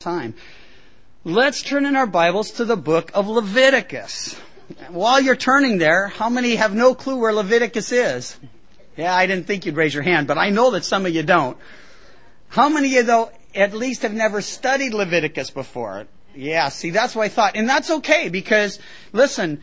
time. Let's turn in our Bibles to the book of Leviticus. While you're turning there, how many have no clue where Leviticus is? Yeah, I didn't think you'd raise your hand, but I know that some of you don't. How many of you, though, at least have never studied Leviticus before? Yeah, see, that's what I thought. And that's okay, because, listen,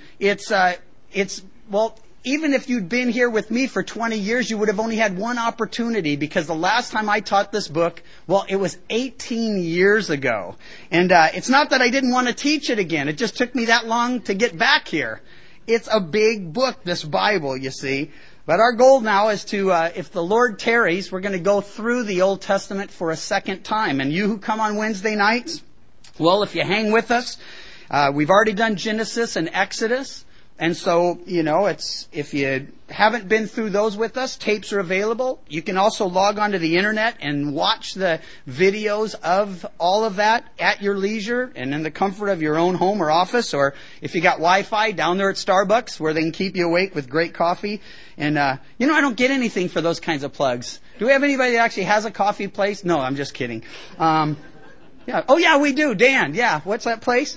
even if you'd been here with me for 20 years, you would have only had one opportunity, because the last time I taught this book, it was 18 years ago. And it's not that I didn't want to teach it again. It just took me that long to get back here. It's a big book, this Bible, you see. But our goal now is to, if the Lord tarries, we're going to go through the Old Testament for a second time. And you who come on Wednesday nights, if you hang with us, we've already done Genesis and Exodus. And so, if you haven't been through those with us, tapes are available. You can also log onto the internet and watch the videos of all of that at your leisure and in the comfort of your own home or office, or if you got Wi-Fi down there at Starbucks where they can keep you awake with great coffee. And, I don't get anything for those kinds of plugs. Do we have anybody that actually has a coffee place? No, I'm just kidding. Yeah. Oh, yeah, we do. Dan, yeah. What's that place?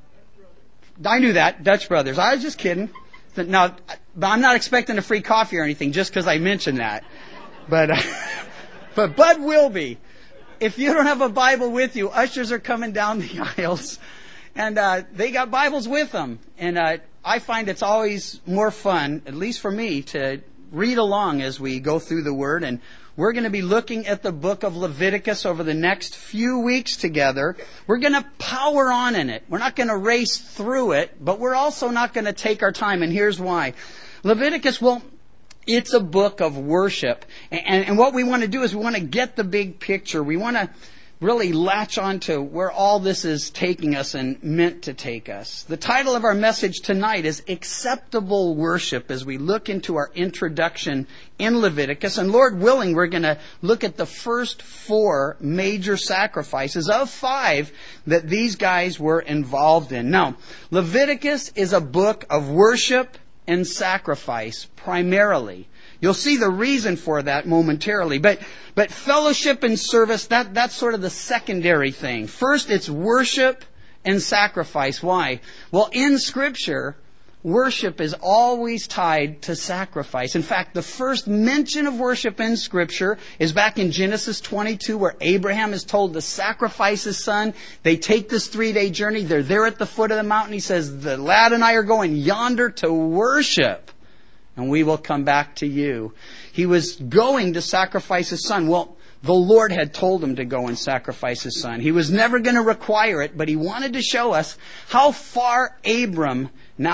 I knew that. Dutch Brothers. I was just kidding. Now, but I'm not expecting a free coffee or anything just because I mentioned that. But Bud will be. If you don't have a Bible with you, ushers are coming down the aisles. And they got Bibles with them. And I find it's always more fun, at least for me, to read along as we go through the Word. And we're going to be looking at the book of Leviticus over the next few weeks together. We're going to power on in it. We're not going to race through it, but we're also not going to take our time, and here's why. Leviticus, it's a book of worship. And what we want to do is we want to get the big picture. We want to really latch on to where all this is taking us and meant to take us. The title of our message tonight is Acceptable Worship, as we look into our introduction in Leviticus. And Lord willing, we're going to look at the first 4 major sacrifices of 5 that these guys were involved in. Now, Leviticus is a book of worship and sacrifice primarily. You'll see the reason for that momentarily. But fellowship and service, that's sort of the secondary thing. First, it's worship and sacrifice. Why? Well, in Scripture, worship is always tied to sacrifice. In fact, the first mention of worship in Scripture is back in Genesis 22, where Abraham is told to sacrifice his son. They take this 3-day journey. They're there at the foot of the mountain. He says, the lad and I are going yonder to worship, and we will come back to you. He was going to sacrifice his son. Well, the Lord had told him to go and sacrifice his son. He was never going to require it, but he wanted to show us how far Abraham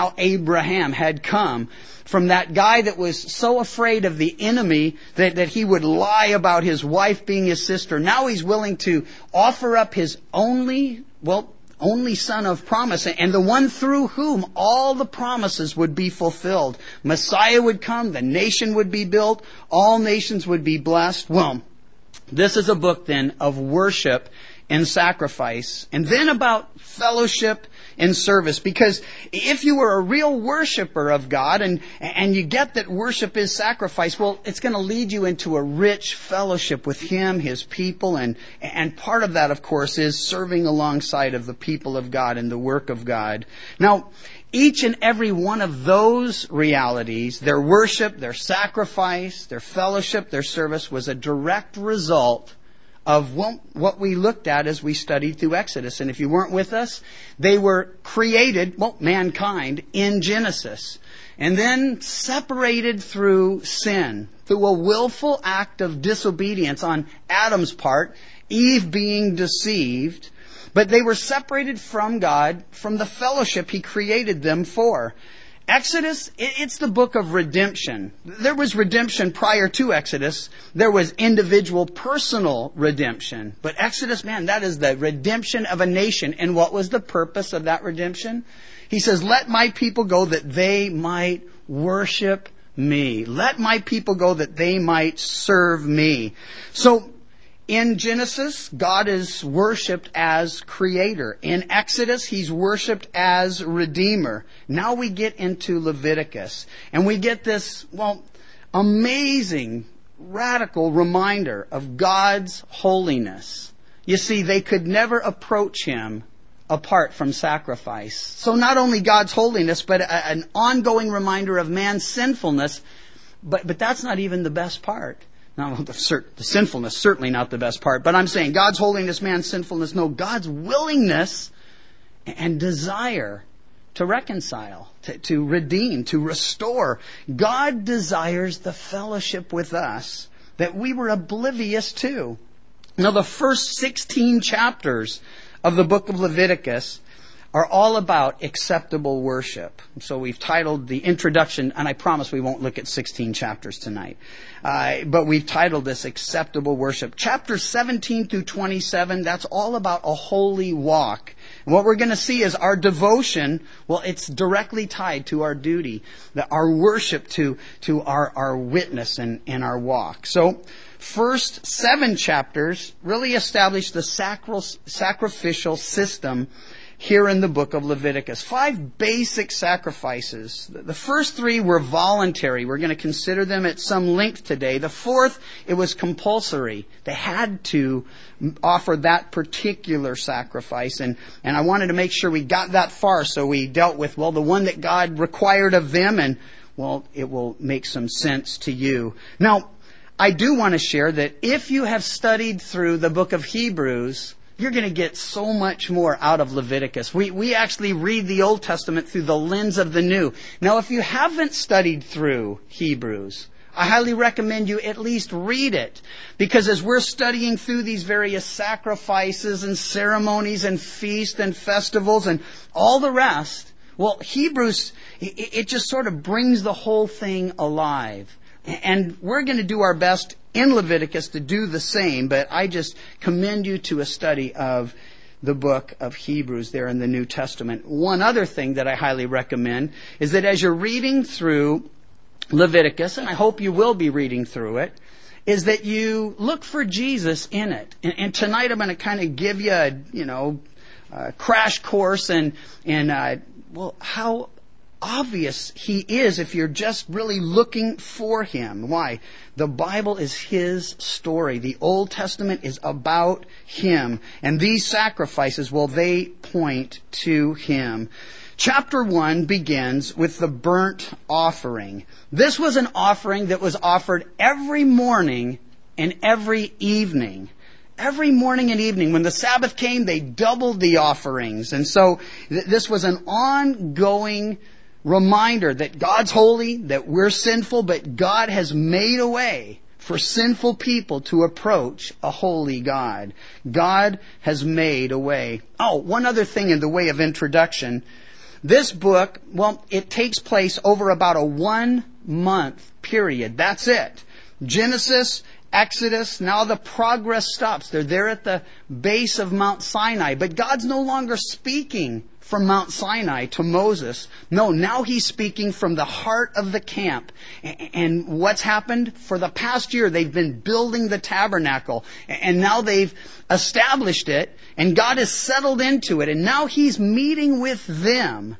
had come from that guy that was so afraid of the enemy that he would lie about his wife being his sister. Now he's willing to offer up his only son of promise, and the one through whom all the promises would be fulfilled. Messiah would come, the nation would be built, all nations would be blessed. Well, this is a book then of worship and sacrifice, and then about fellowship and service. Because if you were a real worshiper of God and you get that worship is sacrifice, well, it's going to lead you into a rich fellowship with Him, His people, and part of that, of course, is serving alongside of the people of God and the work of God. Now, each and every one of those realities, their worship, their sacrifice, their fellowship, their service, was a direct result of what we looked at as we studied through Exodus. And if you weren't with us, they were created, mankind, in Genesis. And then separated through sin, through a willful act of disobedience on Adam's part, Eve being deceived. But they were separated from God, from the fellowship He created them for. Exodus, it's the book of redemption. There was redemption prior to Exodus. There was individual, personal redemption. But Exodus, that is the redemption of a nation. And what was the purpose of that redemption? He says, let my people go that they might worship me. Let my people go that they might serve me. So, in Genesis, God is worshipped as creator. In Exodus, He's worshipped as redeemer. Now we get into Leviticus. And we get this, amazing, radical reminder of God's holiness. You see, they could never approach him apart from sacrifice. So not only God's holiness, but an ongoing reminder of man's sinfulness. But that's not even the best part. Now, the sinfulness, certainly not the best part. But I'm saying God's holiness, man's sinfulness. No, God's willingness and desire to reconcile, to redeem, to restore. God desires the fellowship with us that we were oblivious to. Now, the first 16 chapters of the book of Leviticus are all about acceptable worship. So we've titled the introduction, and I promise we won't look at 16 chapters tonight, but we've titled this Acceptable Worship. Chapters 17 through 27, that's all about a holy walk. And what we're going to see is our devotion, well, it's directly tied to our duty, our worship to our witness and our walk. So, first 7 chapters really establish the sacrificial system here in the book of Leviticus. 5 basic sacrifices. The first 3 were voluntary. We're going to consider them at some length today. The 4th, it was compulsory. They had to offer that particular sacrifice. And I wanted to make sure we got that far, so we dealt with, well, the one that God required of them, and, well, it will make some sense to you. Now, I do want to share that if you have studied through the book of Hebrews, you're going to get so much more out of Leviticus. We actually read the Old Testament through the lens of the New. Now, if you haven't studied through Hebrews, I highly recommend you at least read it. Because as we're studying through these various sacrifices and ceremonies and feasts and festivals and all the rest, well, Hebrews, it just sort of brings the whole thing alive. And we're going to do our best in Leviticus to do the same, but I just commend you to a study of the book of Hebrews there in the New Testament. One other thing that I highly recommend is that as you're reading through Leviticus, and I hope you will be reading through it, is that you look for Jesus in it. And tonight I'm going to kind of give you a crash course and how obvious he is if you're just really looking for him. Why? The Bible is his story. The Old Testament is about him. And these sacrifices, well, they point to him. Chapter 1 begins with the burnt offering. This was an offering that was offered every morning and every evening. Every morning and evening. When the Sabbath came, they doubled the offerings. And so this was an ongoing reminder that God's holy, that we're sinful, but God has made a way for sinful people to approach a holy God. God has made a way. Oh, one other thing in the way of introduction. This book, well, it takes place over about a 1-month period. That's it. Genesis, Exodus, now the progress stops. They're there at the base of Mount Sinai. But God's no longer speaking from Mount Sinai to Moses. No, now he's speaking from the heart of the camp. And what's happened? For the past year, they've been building the tabernacle. And now they've established it. And God has settled into it. And now he's meeting with them.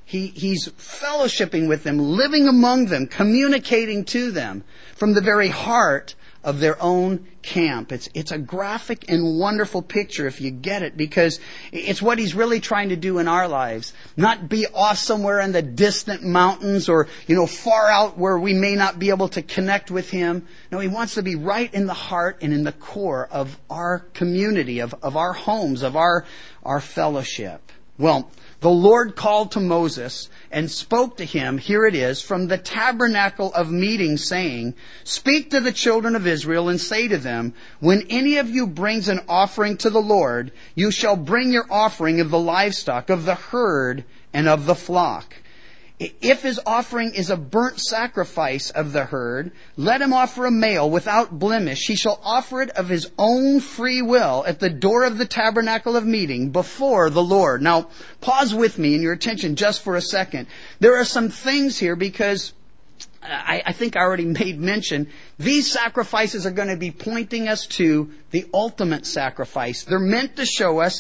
He's fellowshipping with them, living among them, communicating to them from the very heart of their own camp. It's a graphic and wonderful picture if you get it, because it's what he's really trying to do in our lives. Not be off somewhere in the distant mountains or, far out where we may not be able to connect with him. No, he wants to be right in the heart and in the core of our community, of our homes, of our fellowship. Well, the Lord called to Moses and spoke to him, here it is, from the tabernacle of meeting, saying, "Speak to the children of Israel and say to them, when any of you brings an offering to the Lord, you shall bring your offering of the livestock, of the herd, and of the flock. If his offering is a burnt sacrifice of the herd, let him offer a male without blemish. He shall offer it of his own free will at the door of the tabernacle of meeting before the Lord." Now, pause with me and your attention just for a second. There are some things here because I think I already made mention. These sacrifices are going to be pointing us to the ultimate sacrifice. They're meant to show us,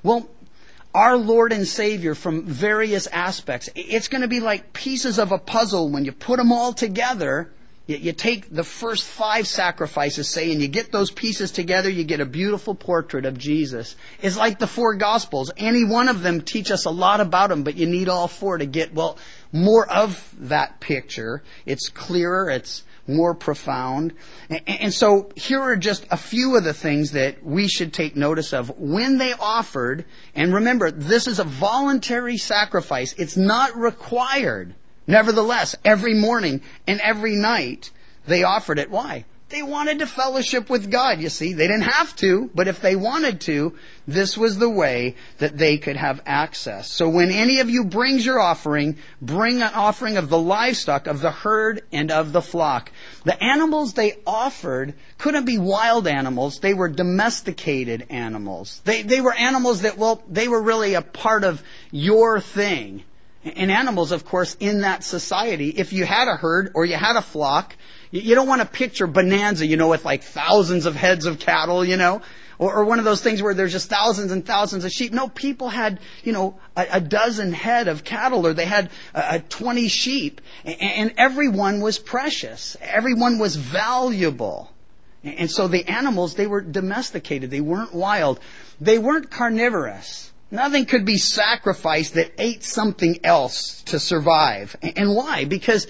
our Lord and Savior from various aspects. It's going to be like pieces of a puzzle. When you put them all together, You take the first 5 sacrifices, say, and you get those pieces together, you get a beautiful portrait of Jesus. It's like the 4 Gospels. Any one of them teach us a lot about him, but you need all 4 to get, more of that picture. It's clearer, it's more profound. And so here are just a few of the things that we should take notice of when they offered. And remember, this is a voluntary sacrifice. It's not required. Nevertheless, every morning and every night, they offered it. Why? They wanted to fellowship with God, you see. They didn't have to, but if they wanted to, this was the way that they could have access. So when any of you brings your offering, bring an offering of the livestock, of the herd, and of the flock. The animals they offered couldn't be wild animals. They were domesticated animals. They were animals that, they were really a part of your thing. And animals, of course, in that society, if you had a herd or you had a flock, you don't want to picture Bonanza, with like thousands of heads of cattle, or one of those things where there's just thousands and thousands of sheep. No, people had, a dozen head of cattle, or they had 20 sheep, and everyone was precious. Everyone was valuable. And so the animals, they were domesticated. They weren't wild. They weren't carnivorous. Nothing could be sacrificed that ate something else to survive. And why? Because,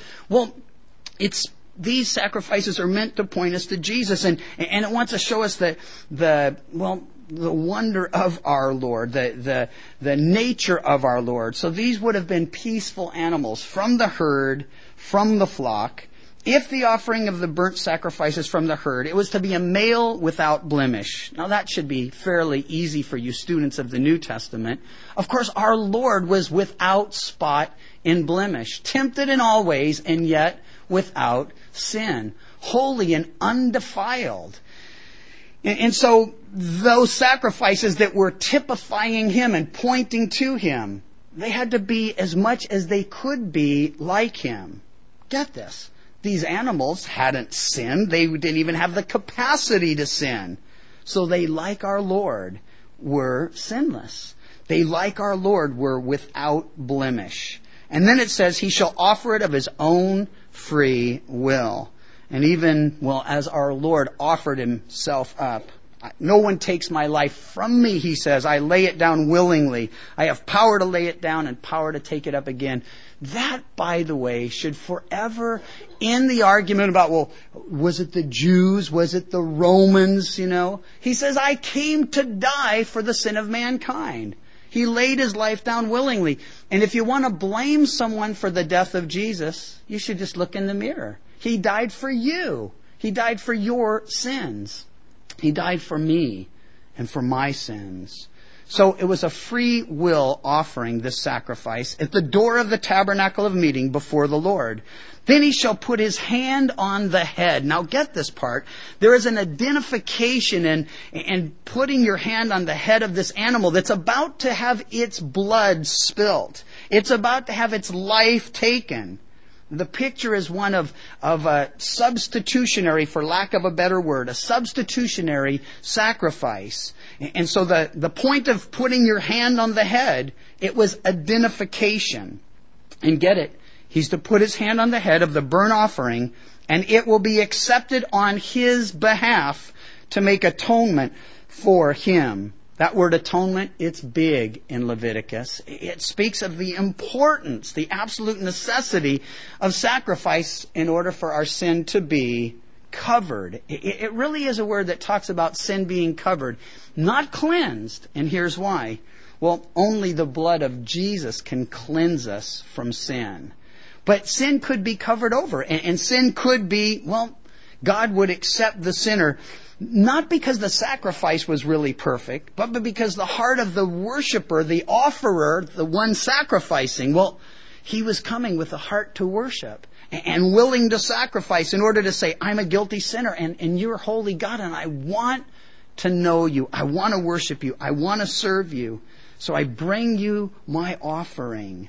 these sacrifices are meant to point us to Jesus, and it wants to show us the wonder of our Lord, the nature of our Lord. So these would have been peaceful animals from the herd, from the flock. If the offering of the burnt sacrifices from the herd, it was to be a male without blemish. Now that should be fairly easy for you students of the New Testament. Of course, our Lord was without spot and blemish, tempted in all ways, and yet without sin, holy and undefiled. And so those sacrifices that were typifying him and pointing to him, they had to be as much as they could be like him. Get this. These animals hadn't sinned. They didn't even have the capacity to sin. So they, like our Lord, were sinless. They, like our Lord, were without blemish. And then it says, he shall offer it of his own free will. And even, as our Lord offered himself up. No one takes my life from me, he says. I lay it down willingly. I have power to lay it down and power to take it up again. That, by the way, should forever end the argument about, was it the Jews? Was it the Romans? He says, I came to die for the sin of mankind. He laid his life down willingly. And if you want to blame someone for the death of Jesus, you should just look in the mirror. He died for you. He died for your sins. He died for me and for my sins. So it was a free will offering, this sacrifice, at the door of the tabernacle of meeting before the Lord. Then he shall put his hand on the head. Now get this part. There is an identification and putting your hand on the head of this animal that's about to have its blood spilt. It's about to have its life taken. The picture is one of a substitutionary, for lack of a better word, a substitutionary sacrifice. And so the point of putting your hand on the head, it was identification. And get it, he's to put his hand on the head of the burnt offering, and it will be accepted on his behalf to make atonement for him. That word atonement, it's big in Leviticus. It speaks of the importance, the absolute necessity of sacrifice in order for our sin to be covered. It really is a word that talks about sin being covered, not cleansed. And here's why. Only the blood of Jesus can cleanse us from sin. But sin could be covered over, and sin could be, God would accept the sinner. Not because the sacrifice was really perfect, but because the heart of the worshiper, the offerer, the one sacrificing, he was coming with a heart to worship and willing to sacrifice in order to say, I'm a guilty sinner and you're holy God and I want to know you. I want to worship you. I want to serve you. So I bring you my offering.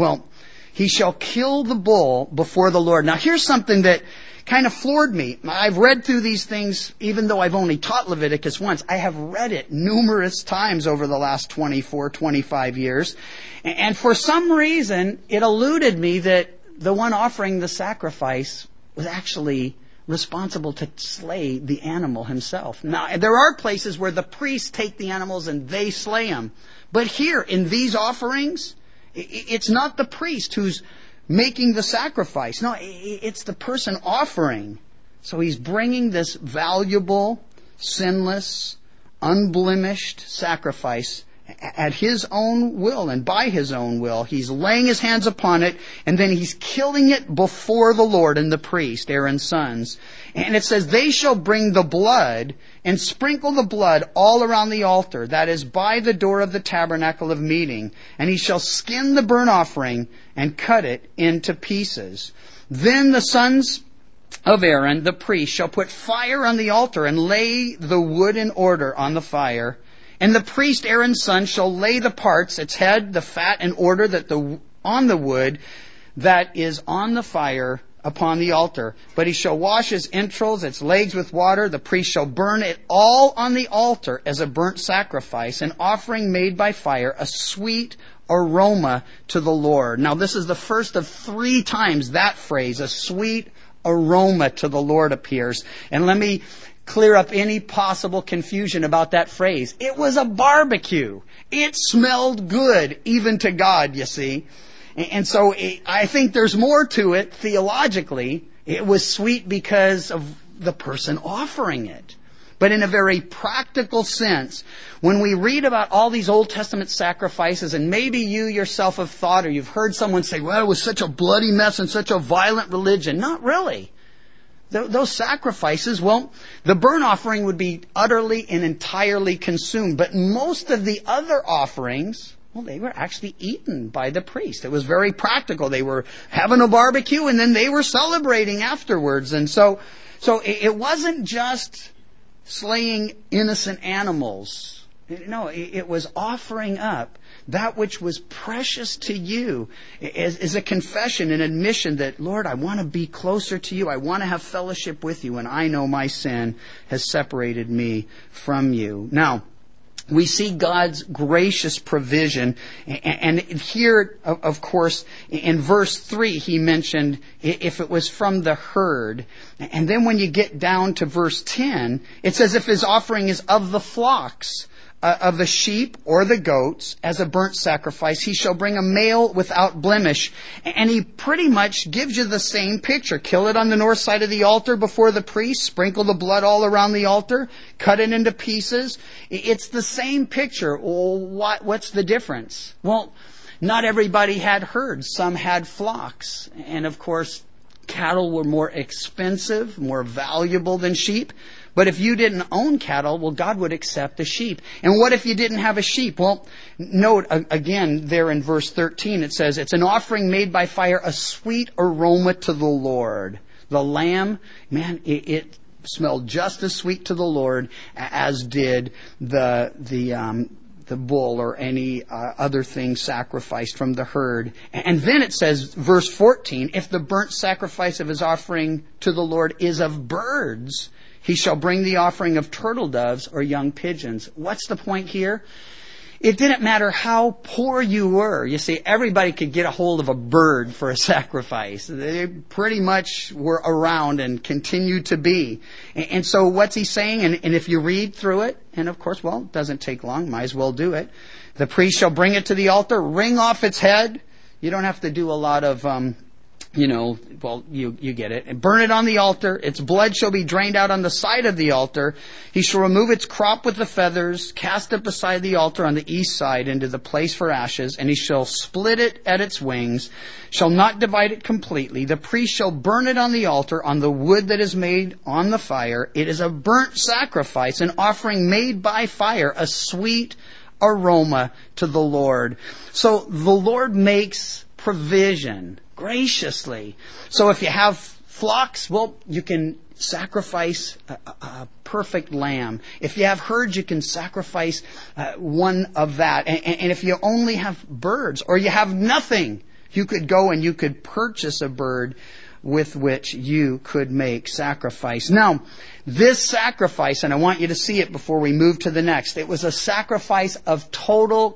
He shall kill the bull before the Lord. Now here's something that kind of floored me. I've read through these things, even though I've only taught Leviticus once. I have read it numerous times over the last 24, 25 years. And for some reason, it eluded me that the one offering the sacrifice was actually responsible to slay the animal himself. Now, there are places where the priests take the animals and they slay them. But here, in these offerings, it's not the priest who's making the sacrifice. No, it's the person offering. So he's bringing this valuable, sinless, unblemished sacrifice at his own will and by his own will. He's laying his hands upon it, and then he's killing it before the Lord and the priest, Aaron's sons. And it says, they shall bring the blood and sprinkle the blood all around the altar, that is by the door of the tabernacle of meeting. And he shall skin the burnt offering and cut it into pieces. Then the sons of Aaron, the priest, shall put fire on the altar and lay the wood in order on the fire. And the priest, Aaron's son, shall lay the parts, its head, the fat, in order that on the wood that is on the fire upon the altar. But he shall wash his entrails, its legs with water. The priest shall burn it all on the altar as a burnt sacrifice, an offering made by fire, a sweet aroma to the Lord. Now this is the first of 3 times that phrase, a sweet aroma to the Lord, appears. And let me clear up any possible confusion about that phrase. It was a barbecue. It smelled good, even to God, you see. And so I think there's more to it theologically. It was sweet because of the person offering it. But in a very practical sense, when we read about all these Old Testament sacrifices, and maybe you yourself have thought, or you've heard someone say, well, it was such a bloody mess and such a violent religion. Not really. Those sacrifices, well, the burnt offering would be utterly and entirely consumed. But most of the other offerings, well, they were actually eaten by the priest. It was very practical. They were having a barbecue and then they were celebrating afterwards. And so it wasn't just slaying innocent animals. No, it was offering up that which was precious to you is a confession, an admission that, Lord, I want to be closer to you. I want to have fellowship with you, and I know my sin has separated me from you. Now, we see God's gracious provision. And here, of course, in verse 3, he mentioned if it was from the herd. And then when you get down to verse 10, it says if his offering is of the flocks, of the sheep or the goats as a burnt sacrifice, he shall bring a male without blemish. And he pretty much gives you the same picture. Kill it on the north side of the altar before the priest, sprinkle the blood all around the altar, cut it into pieces. It's the same picture. Well, what's the difference? Well, not everybody had herds. Some had flocks. And of course, cattle were more expensive, more valuable than sheep. But if you didn't own cattle, well, God would accept the sheep. And what if you didn't have a sheep? Well, note again there in verse 13, it says, it's an offering made by fire, a sweet aroma to the Lord. The lamb, man, it smelled just as sweet to the Lord as did the bull or any other thing sacrificed from the herd. And then it says, verse 14, if the burnt sacrifice of his offering to the Lord is of birds, he shall bring the offering of turtle doves or young pigeons. What's the point here? It didn't matter how poor you were. You see, everybody could get a hold of a bird for a sacrifice. They pretty much were around and continue to be. And so what's he saying? And if you read through it, and of course, well, it doesn't take long. Might as well do it. The priest shall bring it to the altar, wring off its head. You don't have to do a lot of you get it. And burn it on the altar. Its blood shall be drained out on the side of the altar. He shall remove its crop with the feathers, cast it beside the altar on the east side into the place for ashes, and he shall split it at its wings, shall not divide it completely. The priest shall burn it on the altar on the wood that is made on the fire. It is a burnt sacrifice, an offering made by fire, a sweet aroma to the Lord. So the Lord makes provision graciously. So if you have flocks, well, you can sacrifice a perfect lamb. If you have herds, you can sacrifice one of that. And if you only have birds or you have nothing, you could go and you could purchase a bird with which you could make sacrifice. Now, this sacrifice, and I want you to see it before we move to the next, it was a sacrifice of total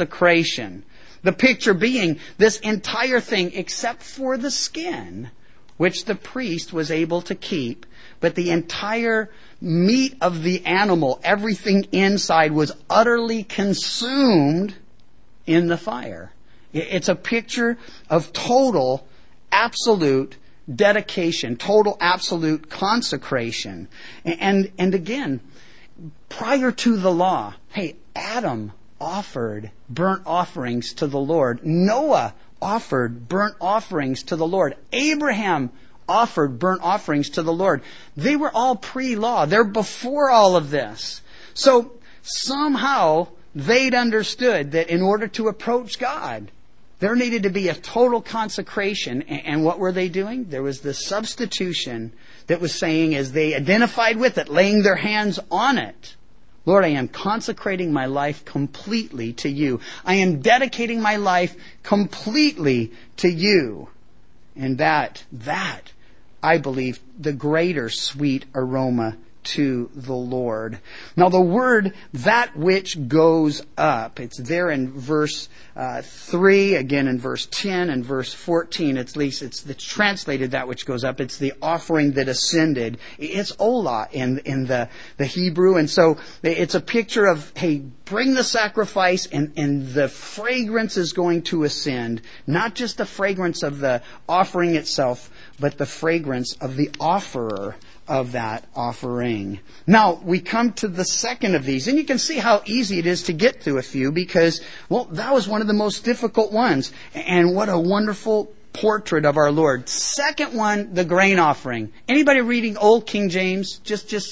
consecration. The picture being this entire thing, except for the skin, which the priest was able to keep, but the entire meat of the animal, everything inside, was utterly consumed in the fire. It's a picture of total, absolute dedication, total, absolute consecration. And again, prior to the law, hey, Adam offered burnt offerings to the Lord. Noah offered burnt offerings to the Lord. Abraham offered burnt offerings to the Lord. They were all pre-law. They're before all of this. So somehow they'd understood that in order to approach God, there needed to be a total consecration. And what were they doing? There was the substitution that was saying, as they identified with it, laying their hands on it, Lord, I am consecrating my life completely to you. I am dedicating my life completely to you. And that, I believe, the greater sweet aroma to the Lord. Now the word, that which goes up, it's there in verse 3, again in verse 10 and verse 14. At least it's translated that which goes up. It's the offering that ascended. It's olah in the Hebrew. And so it's a picture of, hey, bring the sacrifice and the fragrance is going to ascend. Not just the fragrance of the offering itself, but the fragrance of the offerer of that offering. Now, we come to the second of these, and you can see how easy it is to get through a few because, well, that was one of the most difficult ones. And what a wonderful portrait of our Lord. Second one, the grain offering. Anybody reading Old King James?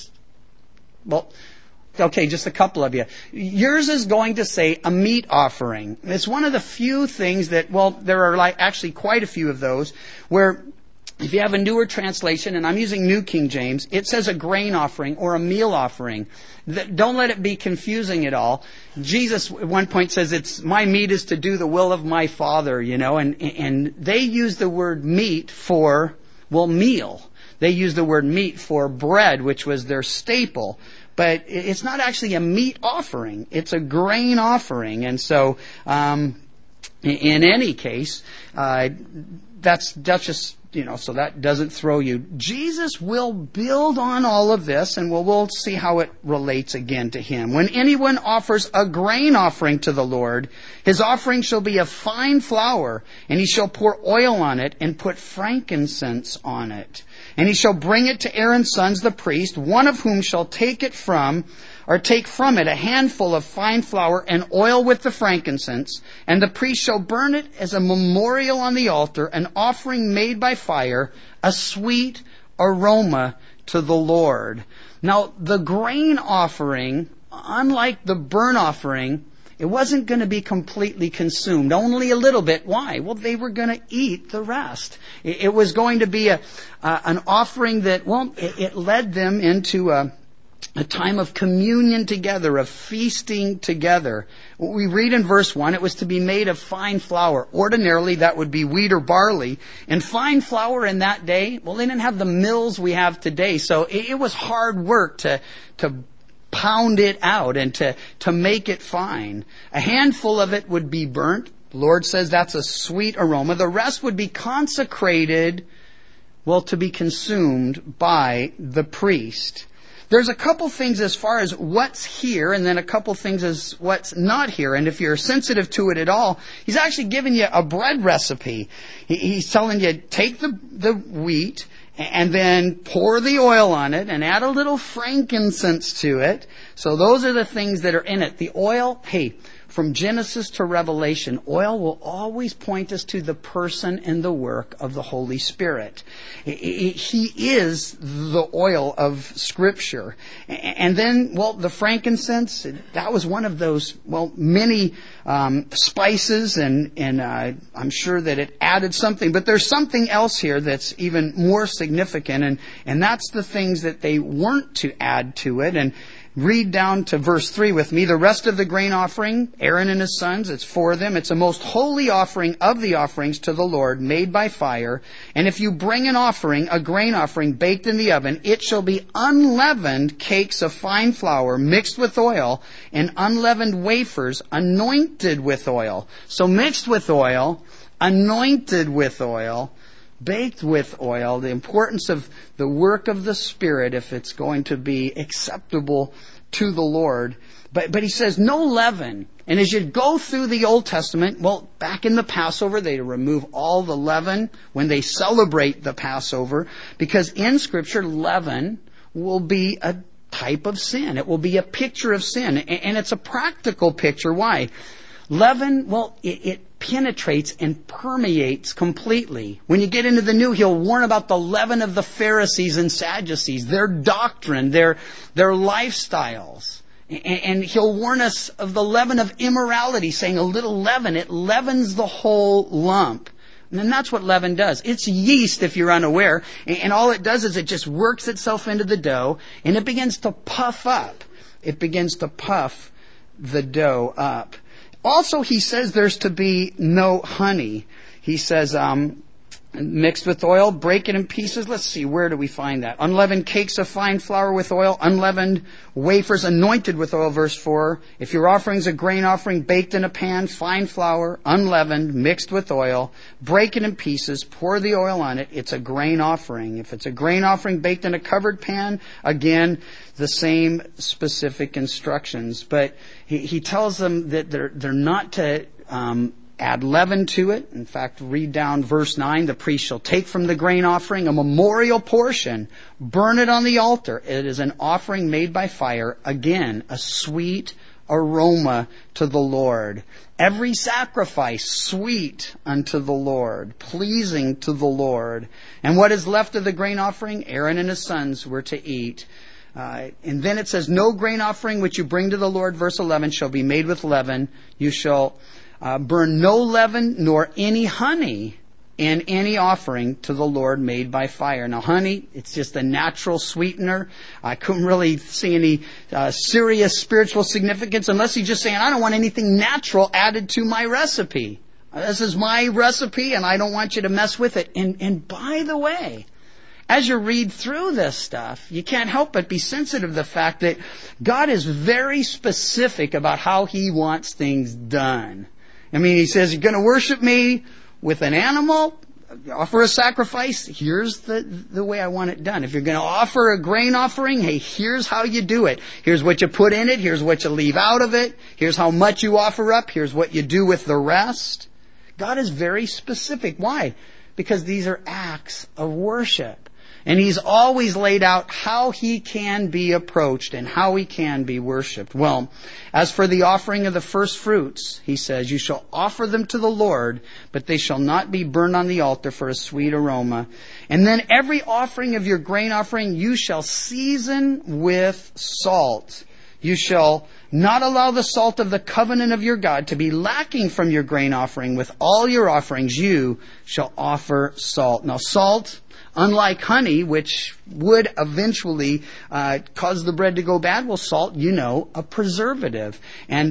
Okay, just a couple of you. Yours is going to say a meat offering. It's one of the few things that, well, there are actually quite a few of those where if you have a newer translation, and I'm using New King James, it says a grain offering or a meal offering. Don't let it be confusing at all. Jesus at one point says, my meat is to do the will of my Father, and they use the word meat for, meal. They use the word meat for bread, which was their staple. But it's not actually a meat offering. It's a grain offering. And so, in any case, that's just, so that doesn't throw you. Jesus will build on all of this, and we'll see how it relates again to Him. When anyone offers a grain offering to the Lord, his offering shall be of fine flour, and he shall pour oil on it and put frankincense on it. And he shall bring it to Aaron's sons, the priest, one of whom shall take from it a handful of fine flour and oil with the frankincense, and the priest shall burn it as a memorial on the altar, an offering made by fire, a sweet aroma to the Lord. Now, the grain offering, unlike the burnt offering, it wasn't going to be completely consumed, only a little bit. Why? Well, they were going to eat the rest. It was going to be an offering that, it led them into a time of communion together, of feasting together. We read in verse 1, it was to be made of fine flour. Ordinarily, that would be wheat or barley. And fine flour in that day, they didn't have the mills we have today. So it was hard work to pound it out and to make it fine. A handful of it would be burnt. The Lord says that's a sweet aroma. The rest would be consecrated, to be consumed by the priest. There's a couple things as far as what's here, and then a couple things as what's not here. And if you're sensitive to it at all, He's actually giving you a bread recipe. He's telling you, take the wheat and then pour the oil on it and add a little frankincense to it. So those are the things that are in it. The oil, from Genesis to Revelation, oil will always point us to the person and the work of the Holy Spirit. He is the oil of Scripture. And then, the frankincense, that was one of those, many spices, and I'm sure that it added something. But there's something else here that's even more significant, and that's the things that they weren't to add to it. And read down to verse 3 with me. The rest of the grain offering, Aaron and his sons, it's for them. It's a most holy offering of the offerings to the Lord, made by fire. And if you bring an offering, a grain offering baked in the oven, it shall be unleavened cakes of fine flour mixed with oil, and unleavened wafers anointed with oil. So mixed with oil, anointed with oil. baked with oil, the importance of the work of the Spirit if it's going to be acceptable to the Lord. But he says no leaven. And as you go through the Old Testament, well, back in the Passover, they remove all the leaven when they celebrate the Passover, because in Scripture, leaven will be a type of sin. It will be a picture of sin. And it's a practical picture. Why? Leaven, well, it penetrates and permeates completely. When you get into the New, he'll warn about the leaven of the Pharisees and Sadducees, their doctrine, their lifestyles. And he'll warn us of the leaven of immorality, saying a little leaven, it leavens the whole lump. And then that's what leaven does. It's yeast, if you're unaware. And all it does is it just works itself into the dough, and it begins to puff up. It begins to puff the dough up. Also, he says there's to be no honey. He says, mixed with oil, break it in pieces. Let's see, where do we find that? Unleavened cakes of fine flour with oil, unleavened wafers anointed with oil, verse 4. If your offering's a grain offering baked in a pan, fine flour, unleavened, mixed with oil, break it in pieces, pour the oil on it. It's a grain offering. If it's a grain offering baked in a covered pan, again, the same specific instructions. But he tells them that they're not to add leaven to it. In fact, read down verse 9. The priest shall take from the grain offering a memorial portion, burn it on the altar. It is an offering made by fire. Again, a sweet aroma to the Lord. Every sacrifice sweet unto the Lord, pleasing to the Lord. And what is left of the grain offering, Aaron and his sons were to eat. And then it says, no grain offering which you bring to the Lord, verse 11, shall be made with leaven. You shall burn no leaven nor any honey in any offering to the Lord made by fire. Now, honey, it's just a natural sweetener. I couldn't really see any serious spiritual significance unless he's just saying, I don't want anything natural added to my recipe. This is my recipe, and I don't want you to mess with it. And by the way, as you read through this stuff, you can't help but be sensitive to the fact that God is very specific about how He wants things done. I mean, He says, you're going to worship me with an animal, offer a sacrifice. Here's the way I want it done. If you're going to offer a grain offering, hey, here's how you do it. Here's what you put in it. Here's what you leave out of it. Here's how much you offer up. Here's what you do with the rest. God is very specific. Why? Because these are acts of worship. And He's always laid out how He can be approached and how He can be worshipped. Well, as for the offering of the first fruits, He says, you shall offer them to the Lord, but they shall not be burned on the altar for a sweet aroma. And then every offering of your grain offering you shall season with salt. You shall not allow the salt of the covenant of your God to be lacking from your grain offering. With all your offerings you shall offer salt. Now, salt, unlike honey, which would eventually cause the bread to go bad, well, salt, a preservative. And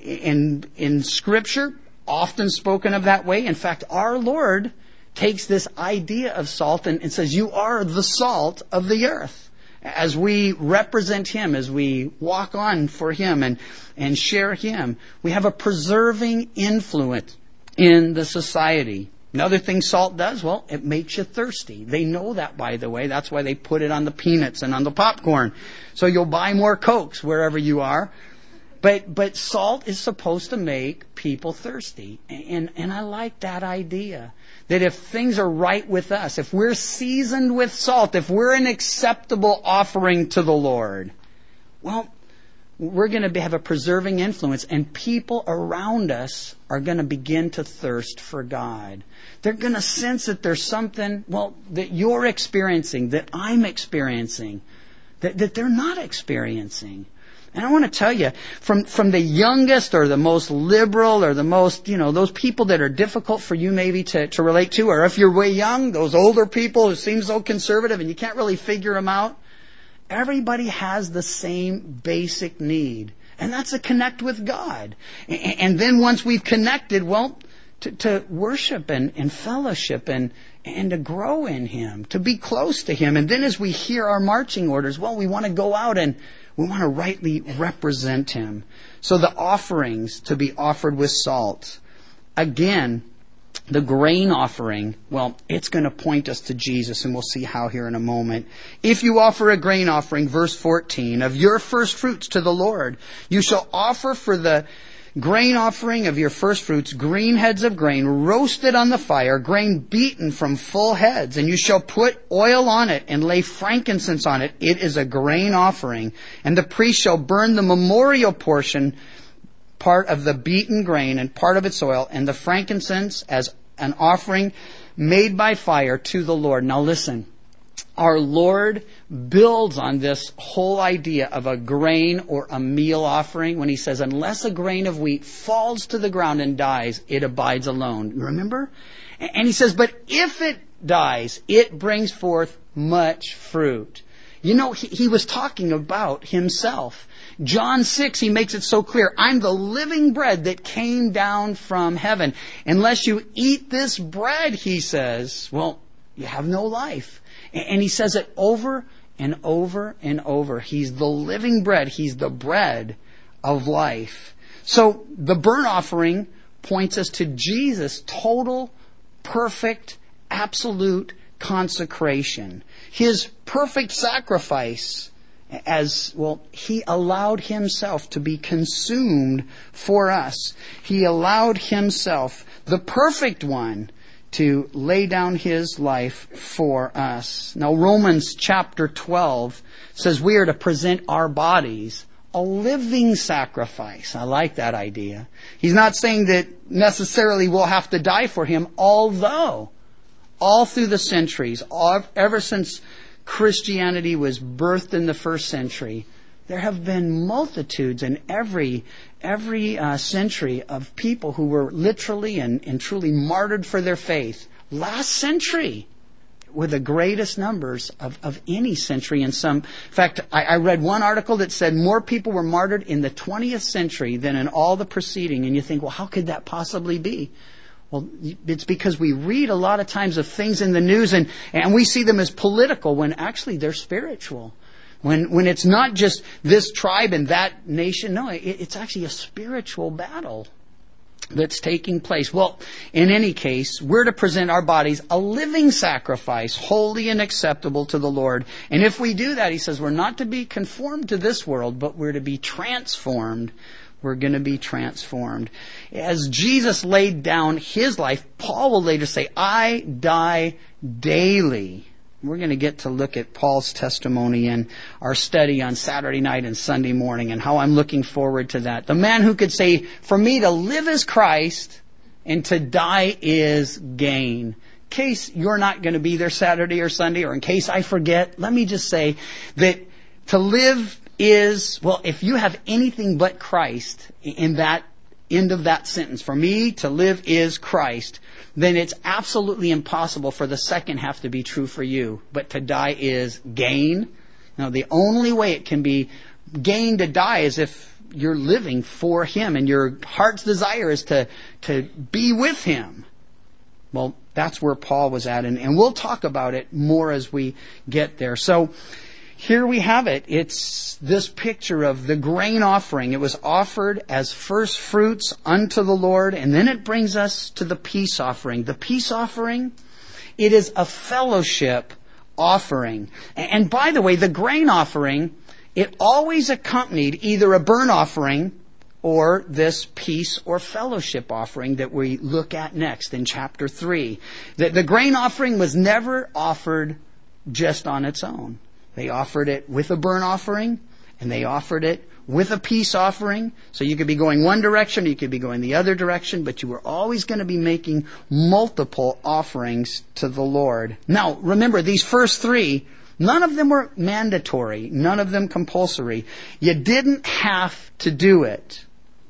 in Scripture, often spoken of that way. In fact, our Lord takes this idea of salt and says, you are the salt of the earth. As we represent Him, as we walk on for Him and share Him, we have a preserving influence in the society. Another thing salt does, well, it makes you thirsty. They know that, by the way. That's why they put it on the peanuts and on the popcorn. So you'll buy more Cokes wherever you are. But salt is supposed to make people thirsty. And I like that idea. That if things are right with us, if we're seasoned with salt, if we're an acceptable offering to the Lord, well, we're going to have a preserving influence, and people around us are going to begin to thirst for God. They're going to sense that there's something, well, that you're experiencing, that I'm experiencing, that they're not experiencing. And I want to tell you, from the youngest or the most liberal or the most, those people that are difficult for you maybe to relate to, or if you're way young, those older people who seem so conservative and you can't really figure them out, everybody has the same basic need. And that's to connect with God. And then once we've connected, well, to worship and fellowship and to grow in Him, to be close to Him. And then as we hear our marching orders, well, we want to go out and we want to rightly represent Him. So the offerings to be offered with salt. Again, The grain offering, well, it's going to point us to Jesus, and we'll see how here in a moment. If you offer a grain offering, verse 14, of your first fruits to the Lord, you shall offer for the grain offering of your first fruits green heads of grain roasted on the fire, grain beaten from full heads, and you shall put oil on it and lay frankincense on it. It is a grain offering. And the priest shall burn the memorial portion, part of the beaten grain and part of its oil, and the frankincense as an offering made by fire to the Lord. Now listen, our Lord builds on this whole idea of a grain or a meal offering when he says, unless a grain of wheat falls to the ground and dies, it abides alone. Remember? And he says, but if it dies, it brings forth much fruit. You know, he was talking about himself. John 6, he makes it so clear. I'm the living bread that came down from heaven. Unless you eat this bread, he says, well, you have no life. And he says it over and over and over. He's the living bread. He's the bread of life. So the burnt offering points us to Jesus' total, perfect, absolute consecration. His perfect sacrifice, as well, he allowed himself to be consumed for us. He allowed himself, the perfect one, to lay down his life for us. Now, Romans chapter 12 says we are to present our bodies a living sacrifice. I like that idea. He's not saying that necessarily we'll have to die for him, although all through the centuries, ever since Christianity was birthed in the first century, there have been multitudes in every century of people who were literally and truly martyred for their faith. Last century were the greatest numbers of any century in some. In fact, I read one article that said more people were martyred in the 20th century than in all the preceding. And you think, well, how could that possibly be? Well, it's because we read a lot of times of things in the news and we see them as political when actually they're spiritual. When it's not just this tribe and that nation. No, it's actually a spiritual battle that's taking place. Well, in any case, we're to present our bodies a living sacrifice, holy and acceptable to the Lord. And if we do that, he says, we're not to be conformed to this world, but we're to be transformed. We're going to be transformed. As Jesus laid down his life, Paul will later say, I die daily. We're going to get to look at Paul's testimony in our study on Saturday night and Sunday morning and how I'm looking forward to that. The man who could say, for me to live is Christ and to die is gain. In case you're not going to be there Saturday or Sunday, or in case I forget, let me just say that to live is, well, if you have anything but Christ in that end of that sentence, for me to live is Christ, then it's absolutely impossible for the second half to be true for you. But to die is gain. Now, the only way it can be gain to die is if you're living for him and your heart's desire is to be with him. Well, that's where Paul was at, and we'll talk about it more as we get there. So, here we have it. It's this picture of the grain offering. It was offered as first fruits unto the Lord. And then it brings us to the peace offering. The peace offering, it is a fellowship offering. And by the way, the grain offering, it always accompanied either a burnt offering or this peace or fellowship offering that we look at next in chapter 3. The grain offering was never offered just on its own. They offered it with a burnt offering, and they offered it with a peace offering. So you could be going one direction, you could be going the other direction, but you were always going to be making multiple offerings to the Lord. Now, remember, these first three, none of them were mandatory, none of them compulsory. You didn't have to do it.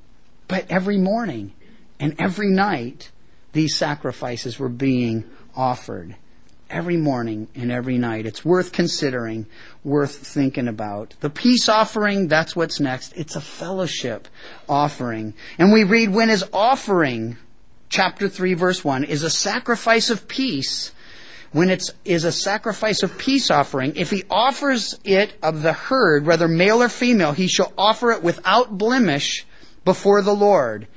But every morning and every night, these sacrifices were being offered. Every morning and every night. It's worth considering, worth thinking about. The peace offering, that's what's next. It's a fellowship offering. And we read, when his offering, chapter 3, verse 1, is a sacrifice of peace, when it is a sacrifice of peace offering, if he offers it of the herd, whether male or female, he shall offer it without blemish before the Lord.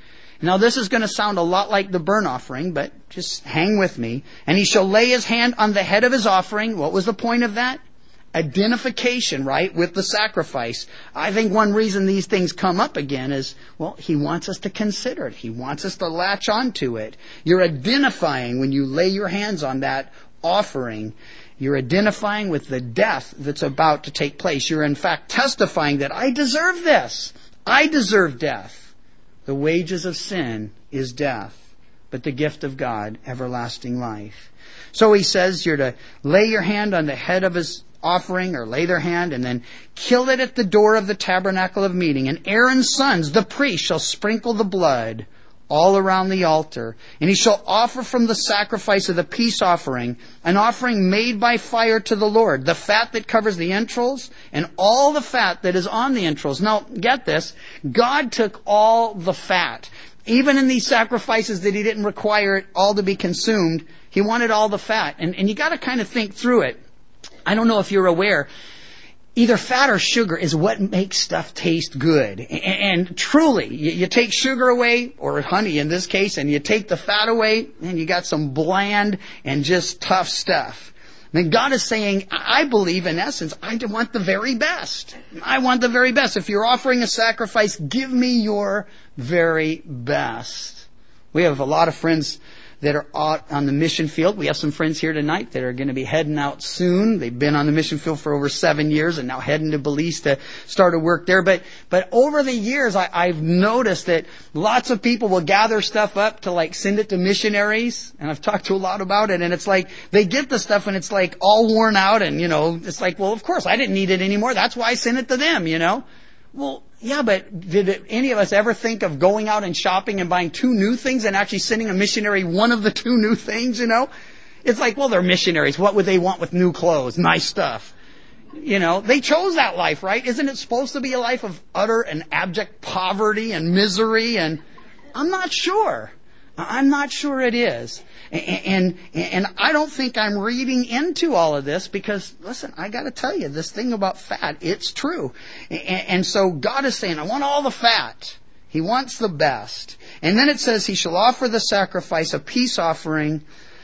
Now this is going to sound a lot like the burnt offering, but just hang with me. And he shall lay his hand on the head of his offering. What was the point of that? Identification, right, with the sacrifice. I think one reason these things come up again is, well, he wants us to consider it. He wants us to latch onto it. You're identifying when you lay your hands on that offering. You're identifying with the death that's about to take place. You're in fact testifying that I deserve this. I deserve death. The wages of sin is death, but the gift of God, everlasting life. So he says you're to lay your hand on the head of his offering, or lay their hand, and then kill it at the door of the tabernacle of meeting. And Aaron's sons, the priest, shall sprinkle the blood all around the altar. And he shall offer from the sacrifice of the peace offering an offering made by fire to the Lord, the fat that covers the entrails and all the fat that is on the entrails. Now, get this. God took all the fat. Even in these sacrifices that he didn't require it all to be consumed, he wanted all the fat. And you got to kind of think through it. I don't know if you're aware, either fat or sugar is what makes stuff taste good. And truly, you take sugar away, or honey in this case, and you take the fat away, and you got some bland and just tough stuff. I mean, God is saying, I believe in essence, I want the very best. I want the very best. If you're offering a sacrifice, give me your very best. We have a lot of friends that are out on the mission field. We have some friends here tonight that are going to be heading out soon. They've been on the mission field for over 7 years and now heading to Belize to start a work there. But over the years, I've noticed that lots of people will gather stuff up to like send it to missionaries. And I've talked to a lot about it. And it's like they get the stuff and it's like all worn out. And, you know, it's like, well, of course, I didn't need it anymore. That's why I sent it to them, you know. Well, yeah, but did any of us ever think of going out and shopping and buying 2 new things and actually sending a missionary one of the 2 new things, you know? It's like, well, they're missionaries. What would they want with new clothes? Nice stuff. You know, they chose that life, right? Isn't it supposed to be a life of utter and abject poverty and misery? And I'm not sure. I'm not sure it is. And I don't think I'm reading into all of this because, listen, I got to tell you, this thing about fat, it's true. And so God is saying, I want all the fat. He wants the best. And then it says, he shall offer the sacrifice, a peace offering,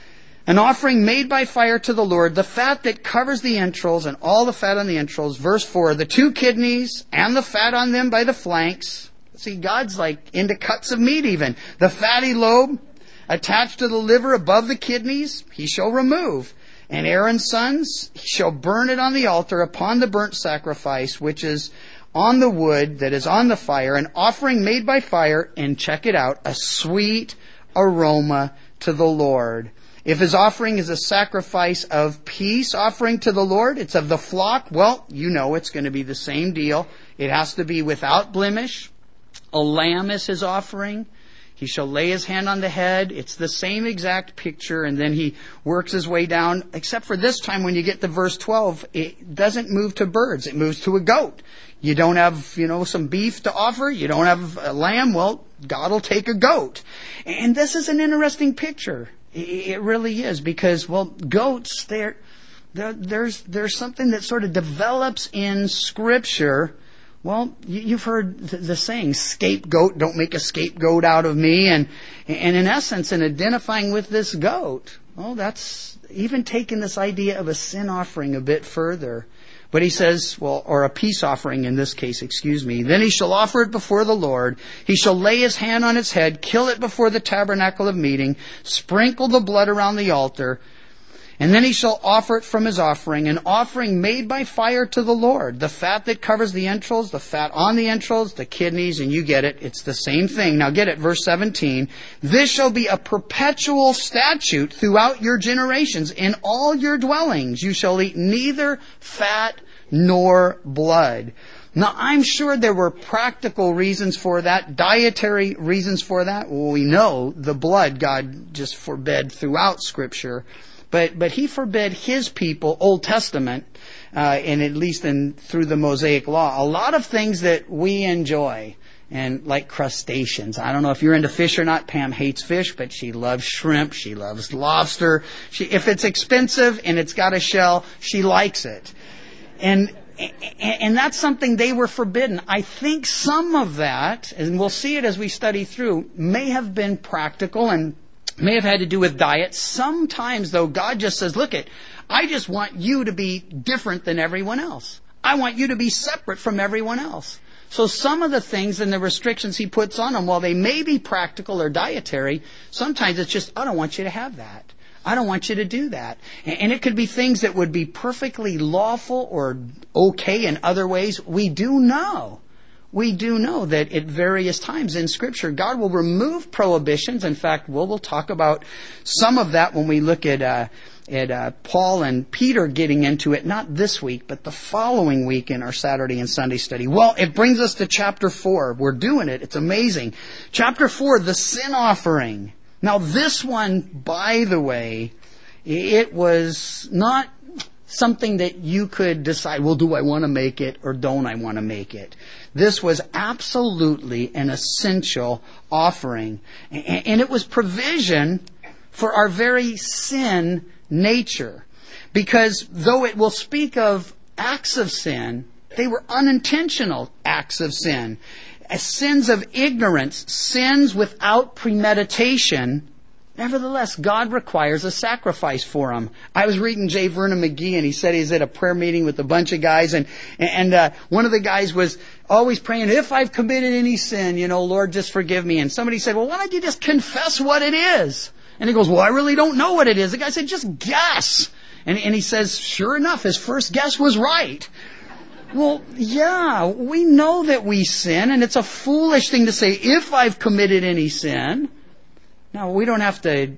an offering made by fire to the Lord, the fat that covers the entrails and all the fat on the entrails. Verse 4, the 2 kidneys and the fat on them by the flanks. See, God's like into cuts of meat even. The fatty lobe attached to the liver above the kidneys, he shall remove. And Aaron's sons, he shall burn it on the altar upon the burnt sacrifice, which is on the wood that is on the fire, an offering made by fire, and check it out, a sweet aroma to the Lord. If his offering is a sacrifice of peace offering to the Lord, it's of the flock, well, you know it's going to be the same deal. It has to be without blemish. A lamb is his offering. He shall lay his hand on the head. It's the same exact picture. And then he works his way down. Except for this time when you get to verse 12, it doesn't move to birds. It moves to a goat. You don't have, some beef to offer. You don't have a lamb. Well, God will take a goat. And this is an interesting picture. It really is. Because, goats, there's something that sort of develops in Scripture. Well, you've heard the saying, scapegoat, don't make a scapegoat out of me. And in essence, in identifying with this goat, that's even taking this idea of a sin offering a bit further. But he says, or a peace offering in this case, Then he shall offer it before the Lord. He shall lay his hand on its head, kill it before the tabernacle of meeting, sprinkle the blood around the altar. And then he shall offer it from his offering, an offering made by fire to the Lord. The fat that covers the entrails, the fat on the entrails, the kidneys, and you get it. It's the same thing. Now get it, verse 17. This shall be a perpetual statute throughout your generations. In all your dwellings you shall eat neither fat nor blood. Now, I'm sure there were practical reasons for that, dietary reasons for that. Well, we know the blood God just forbade throughout Scripture. But he forbid his people, Old Testament, and at least through the Mosaic Law, a lot of things that we enjoy, and like crustaceans. I don't know if you're into fish or not. Pam hates fish, but she loves shrimp. She loves lobster. If it's expensive and it's got a shell, she likes it. And And that's something they were forbidden. I think some of that, and we'll see it as we study through, may have been practical and may have had to do with diet. Sometimes, though, God just says, look I just want you to be different than everyone else. I want you to be separate from everyone else. So some of the things and the restrictions he puts on them, while they may be practical or dietary, sometimes it's just, I don't want you to have that. I don't want you to do that. And it could be things that would be perfectly lawful or okay in other ways. We do know that at various times in Scripture, God will remove prohibitions. In fact, we'll talk about some of that when we look at Paul and Peter getting into it, not this week, but the following week in our Saturday and Sunday study. Well, it brings us to chapter 4. We're doing it. It's amazing. Chapter 4, the sin offering. Now, this one, by the way, it was not something that you could decide, well, do I want to make it or don't I want to make it? This was absolutely an essential offering. And it was provision for our very sin nature. Because though it will speak of acts of sin, they were unintentional acts of sin. As sins of ignorance, sins without premeditation, nevertheless, God requires a sacrifice for them. I was reading J. Vernon McGee, and he said he's at a prayer meeting with a bunch of guys, and one of the guys was always praying, if I've committed any sin, Lord, just forgive me. And somebody said, well, why don't you just confess what it is? And he goes, well, I really don't know what it is. The guy said, just guess. And he says, sure enough, his first guess was right. Well, yeah, we know that we sin, and it's a foolish thing to say, if I've committed any sin. Now, we don't have to,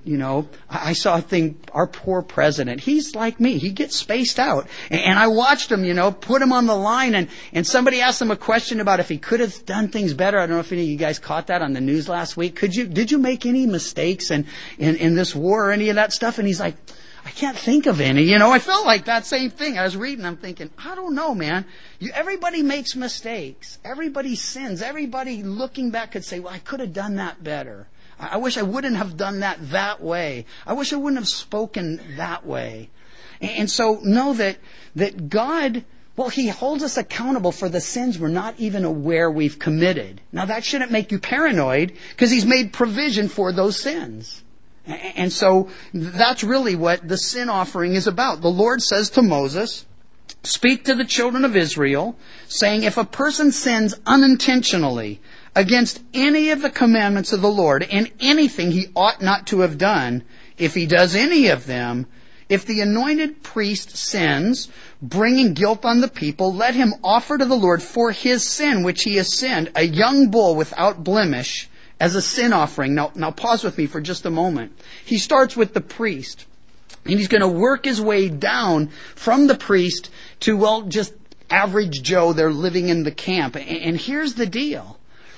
I saw a thing, our poor president, he's like me, he gets spaced out. And I watched him, put him on the line, and somebody asked him a question about if he could have done things better. I don't know if any of you guys caught that on the news last week. Did you make any mistakes in this war or any of that stuff? And he's like, I can't think of any. I felt like that same thing. I was reading, I'm thinking, I don't know, man. Everybody makes mistakes. Everybody sins. Everybody looking back could say, well, I could have done that better. I wish I wouldn't have done that way. I wish I wouldn't have spoken that way. And so know that God, well, He holds us accountable for the sins we're not even aware we've committed. Now that shouldn't make you paranoid, because He's made provision for those sins. And so that's really what the sin offering is about. The Lord says to Moses, speak to the children of Israel, saying, if a person sins unintentionally against any of the commandments of the Lord in anything he ought not to have done, if he does any of them, if the anointed priest sins, bringing guilt on the people, let him offer to the Lord for his sin which he has sinned a young bull without blemish, as a sin offering. Now pause with me for just a moment. He starts with the priest. And he's going to work his way down from the priest to, well, just average Joe. They're living in the camp. And here's the deal.